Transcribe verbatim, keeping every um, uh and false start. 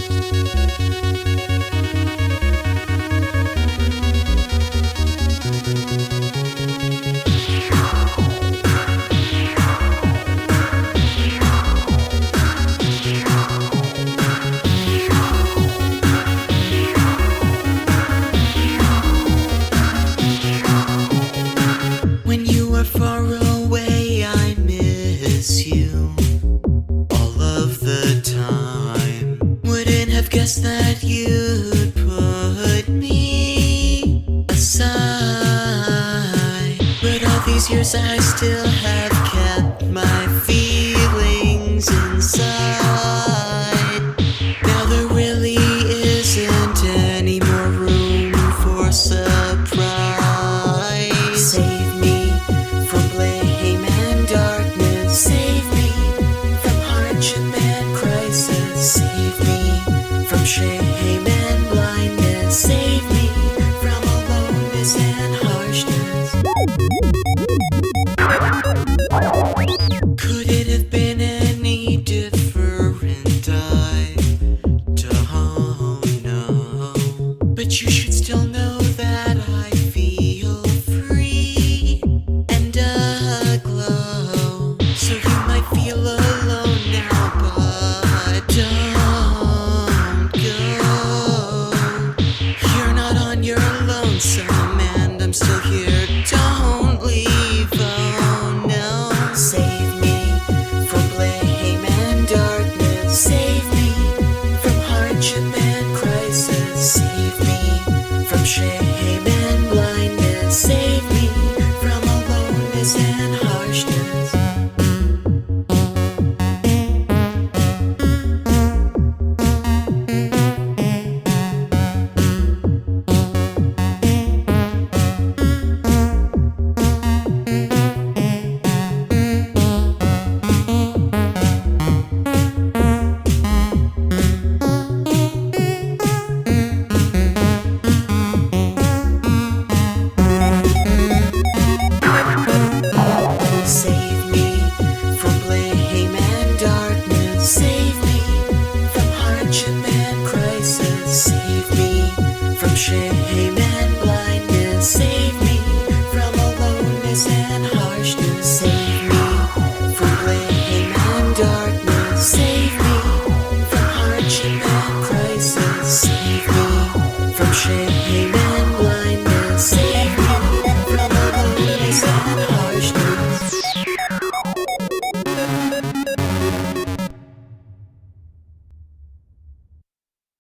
When you are far away, I miss you all of the time. Wouldn't have guessed that you'd put me aside. But all these years I still have kept my feelings inside. Now there really isn't any more room for surprise. Save me from blame and darkness. Save me from hardship and crisis. Save me from shame and blindness. Save me from aloneness and harshness. Could it have been any different? I don't know. But you should still know that I feel free and aglow. So you might feel alone now, but don't go. You're not on your lonesome, and I'm still here. Don't leave, oh no. Save me from blame and darkness. Save me from hardship and crisis. Save me from shame and blindness. Save me from aloneness and harshness. Save me from blame and darkness. Save me from hardship and crisis. Save me from shame and blindness. Save me from aloneness and harshness. Save me from blame and darkness. Save